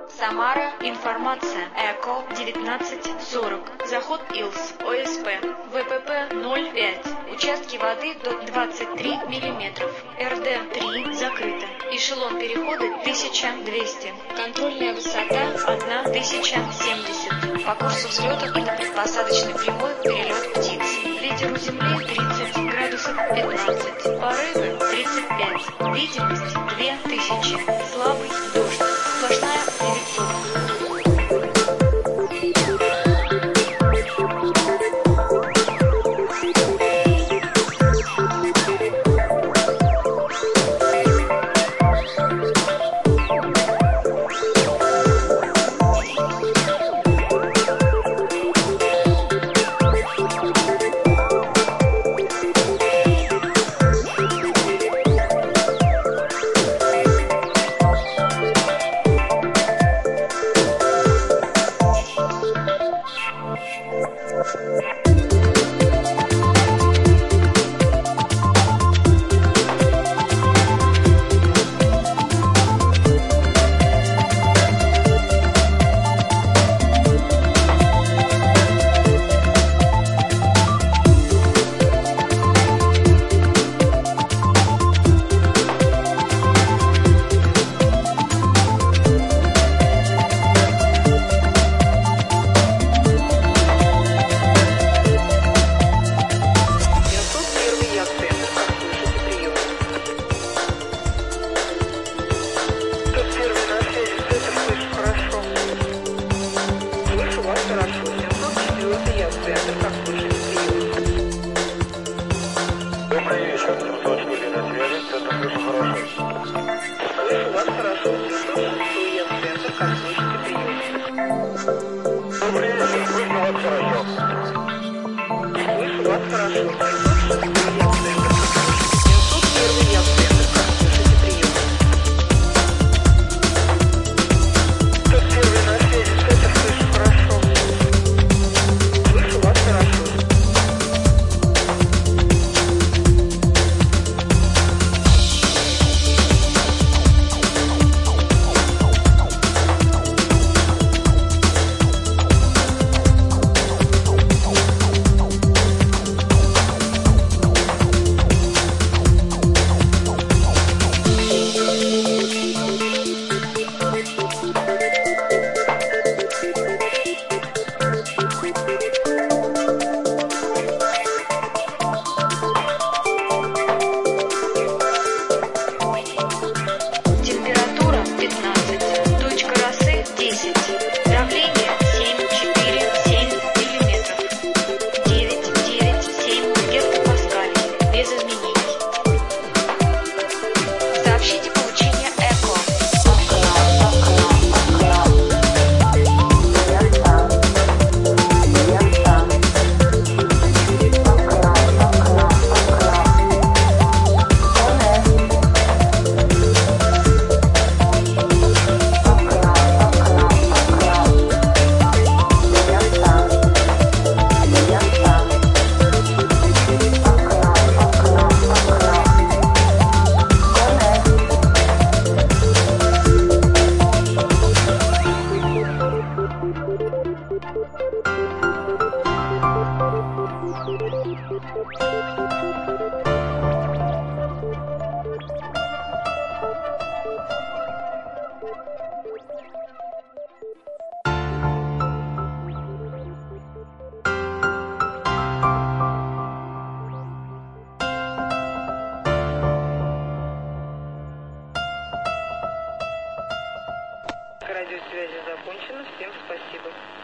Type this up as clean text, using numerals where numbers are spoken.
Самара, информация, ЭКО 1940, заход ИЛС, ОСП, ВПП 0,5, участки воды до 23 мм, РД 3 закрыто, эшелон перехода 1200, контрольная высота 1070, по курсу взлета и посадочной прямой перелет птиц, ветер у земли 30 градусов 15, порывы 35, видимость 2000, слабый дождь, сплошная 900. Добрый вечер, 704 на связи, центр слышу хорошо. Слышу вас хорошо, 706 центр, как слышите, прием. Добрый вечер, слышу вас хорошо. Слышу вас хорошо, 706 центр, 701 центр, как слышите, прием. 101 на связи, центр, слышу хорошо. Слышу вас хорошо. Температура 15, точка росы 10, давление 7,4,7 мм, 9,9,7 гектопаскалей, без изменений. Сообщите получение ЭКО. Радиосвязи закончена. Всем спасибо.